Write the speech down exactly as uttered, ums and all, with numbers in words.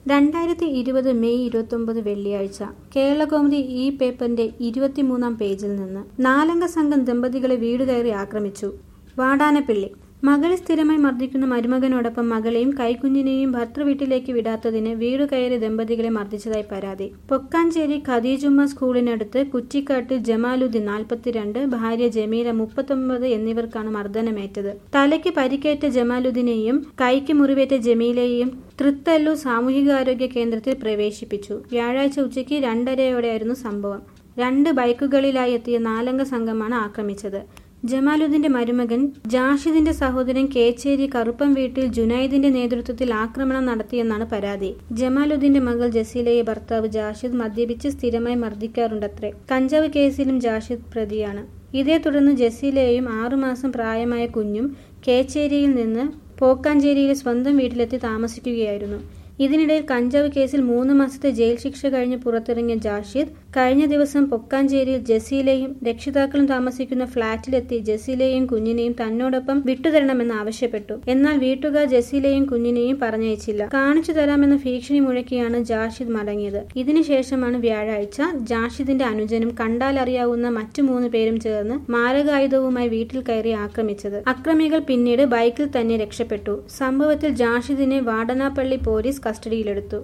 രണ്ടായിരത്തി ഇരുപത് മെയ് ഇരുപത്തൊമ്പത് വെള്ളിയാഴ്ച കേരളകൗമുദി ഈ പേപ്പറിന്റെ ഇരുപത്തിമൂന്നാം പേജിൽ നിന്ന് നാലംഗ സംഘം ദമ്പതികളെ വീടുകയറി ആക്രമിച്ചു. വാടാനപ്പള്ളി മകളെ സ്ഥിരമായി മർദ്ദിക്കുന്ന മരുമകനോടൊപ്പം മകളെയും കൈക്കുഞ്ഞിനെയും ഭർതൃവീട്ടിലേക്ക് വിടാത്തതിന് വീടുകയറി ദമ്പതികളെ മർദ്ദിച്ചതായി പരാതി. പൊക്കാഞ്ചേരി ഖദീജുമ്മ സ്കൂളിനടുത്ത് കുറ്റിക്കാട്ട് ജമാലുദ്ദീൻ നാൽപ്പത്തിരണ്ട്, ഭാര്യ ജമീല മുപ്പത്തൊമ്പത് എന്നിവർക്കാണ് മർദ്ദനമേറ്റത്. തലയ്ക്ക് പരിക്കേറ്റ ജമാലുദ്ദീനെയും കൈക്ക് മുറിവേറ്റ ജമീലയെയും തൃത്തല്ലൂർ സാമൂഹികാരോഗ്യ കേന്ദ്രത്തിൽ പ്രവേശിപ്പിച്ചു. വ്യാഴാഴ്ച ഉച്ചയ്ക്ക് രണ്ടരയോടെയായിരുന്നു സംഭവം. രണ്ട് ബൈക്കുകളിലായി എത്തിയ നാലംഗ സംഘമാണ് ആക്രമിച്ചത്. ജമാലുദ്ദീന്റെ മരുമകൻ ജാഷിദിന്റെ സഹോദരൻ കേച്ചേരി കറുപ്പം വീട്ടിൽ ജുനൈദിന്റെ നേതൃത്വത്തിൽ ആക്രമണം നടത്തിയെന്നാണ് പരാതി. ജമാലുദ്ദീന്റെ മകൾ ജസീലയെ ഭർത്താവ് ജാഷിദ് മദ്യപിച്ച് സ്ഥിരമായി മർദ്ദിക്കാറുണ്ടത്രേ. കഞ്ചാവ് കേസിലും ജാഷിദ് പ്രതിയാണ്. ഇതേ തുടർന്ന് ജസീലയെയും ആറുമാസം പ്രായമായ കുഞ്ഞും കേച്ചേരിയിൽ നിന്ന് പോക്കാഞ്ചേരിയിലെ സ്വന്തം വീട്ടിലെത്തി താമസിക്കുകയായിരുന്നു. ഇതിനിടയിൽ കഞ്ചാവ് കേസിൽ മൂന്ന് മാസത്തെ ജയിൽ ശിക്ഷ കഴിഞ്ഞ് പുറത്തിറങ്ങിയ ജാഷിദ് കഴിഞ്ഞ ദിവസം പൊക്കാഞ്ചേരിയിൽ ജസീലയും രക്ഷിതാക്കളും താമസിക്കുന്ന ഫ്ളാറ്റിലെത്തി ജസീലയെയും കുഞ്ഞിനെയും തന്നോടൊപ്പം വിട്ടുതരണമെന്ന് ആവശ്യപ്പെട്ടു. എന്നാൽ വീട്ടുകാർ ജസീലയെയും കുഞ്ഞിനെയും പറഞ്ഞയച്ചില്ല. കാണിച്ചു തരാമെന്ന ഭീഷണി മുഴക്കിയാണ് ജാഷിദ് മടങ്ങിയത്. ഇതിനുശേഷമാണ് വ്യാഴാഴ്ച ജാഷിദിന്റെ അനുജനും കണ്ടാലറിയാവുന്ന മറ്റു മൂന്ന് പേരും ചേർന്ന് മാരകായുധവുമായി വീട്ടിൽ കയറി ആക്രമിച്ചത്. അക്രമികൾ പിന്നീട് ബൈക്കിൽ തന്നെ രക്ഷപ്പെട്ടു. സംഭവത്തിൽ ജാഷിദിനെ വാടനാപ്പള്ളി പോലീസ് കസ്റ്റഡിയിലെടുത്തു.